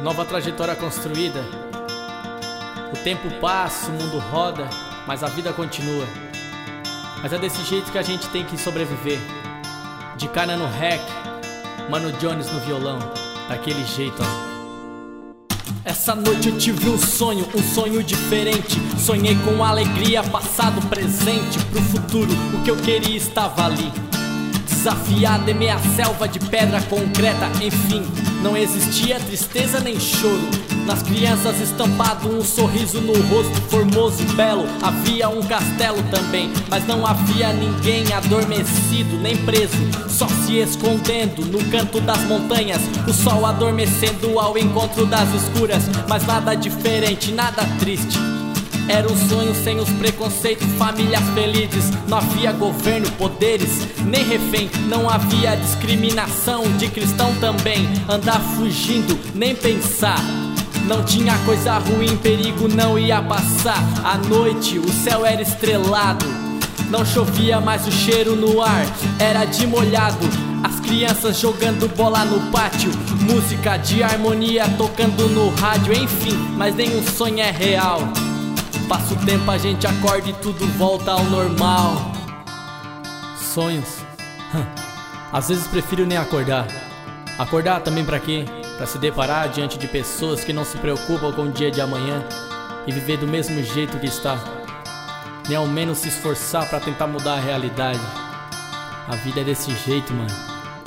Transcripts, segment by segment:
nova trajetória construída. O tempo passa, o mundo roda, mas a vida continua. Mas é desse jeito que a gente tem que sobreviver. De Cana no rec, Mano Jones no violão, daquele jeito, ó. Essa noite eu tive um sonho diferente. Sonhei com alegria, passado, presente. Pro futuro, o que eu queria estava ali. Desafiado em meia selva de pedra concreta. Enfim, não existia tristeza nem choro. Nas crianças estampado um sorriso no rosto, formoso e belo. Havia um castelo também, mas não havia ninguém adormecido nem preso, só se escondendo no canto das montanhas. O sol adormecendo ao encontro das escuras, mas nada diferente, nada triste. Era um sonho sem os preconceitos, famílias felizes. Não havia governo, poderes, nem refém. Não havia discriminação, de cristão também. Andar fugindo, nem pensar. Não tinha coisa ruim, perigo não ia passar. À noite o céu era estrelado, não chovia mais, o cheiro no ar era de molhado. As crianças jogando bola no pátio, música de harmonia tocando no rádio. Enfim, mas nenhum sonho é real. Passa o tempo, a gente acorda e tudo volta ao normal. Sonhos, às vezes prefiro nem acordar. Acordar também pra quê? Pra se deparar diante de pessoas que não se preocupam com o dia de amanhã e viver do mesmo jeito que está, nem ao menos se esforçar pra tentar mudar a realidade. A vida é desse jeito, mano.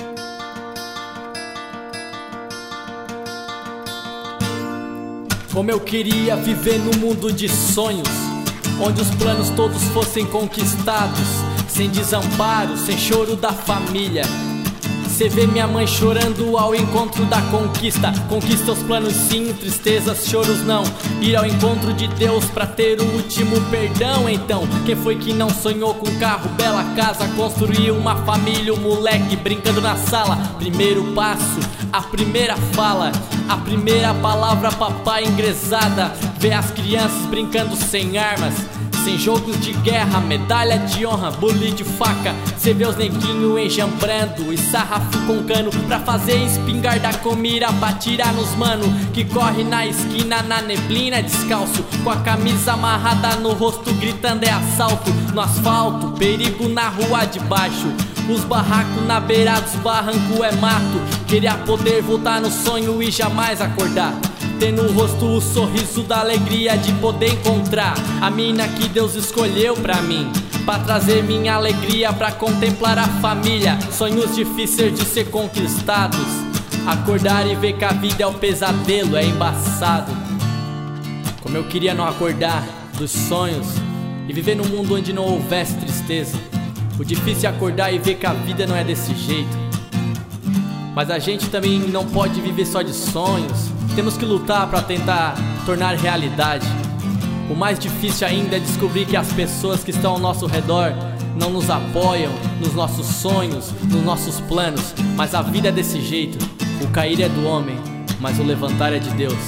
Como eu queria viver no mundo de sonhos, onde os planos todos fossem conquistados, sem desamparo, sem choro da família. Cê vê minha mãe chorando ao encontro da conquista. Conquista os planos sim, tristezas, choros não. Ir ao encontro de Deus pra ter o último perdão. Então, quem foi que não sonhou com carro, bela casa, construir uma família, um moleque brincando na sala? Primeiro passo, a primeira fala, a primeira palavra, papai engrezada. Ver as crianças brincando sem armas, sem jogos de guerra, medalha de honra, bully de faca. Cê vê os neguinhos enjambrando e sarrafo com cano pra fazer espingarda com mira pra tirar nos mano que corre na esquina na neblina descalço, com a camisa amarrada no rosto gritando é assalto. No asfalto, perigo na rua de baixo, os barracos na beira dos barrancos é mato. Queria poder voltar no sonho e jamais acordar, ter no rosto o sorriso da alegria de poder encontrar a mina que Deus escolheu pra mim, pra trazer minha alegria, pra contemplar a família. Sonhos difíceis de ser conquistados, acordar e ver que a vida é um pesadelo, é embaçado. Como eu queria não acordar dos sonhos e viver num mundo onde não houvesse tristeza. O difícil é acordar e ver que a vida não é desse jeito. Mas a gente também não pode viver só de sonhos. Temos que lutar para tentar tornar realidade. O mais difícil ainda é descobrir que as pessoas que estão ao nosso redor não nos apoiam nos nossos sonhos, nos nossos planos. Mas a vida é desse jeito. O cair é do homem, mas o levantar é de Deus.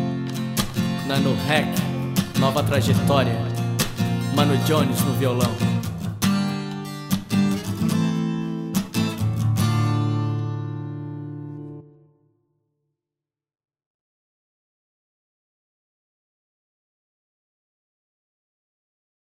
Nano Rec, nova trajetória. Mano Jones no violão.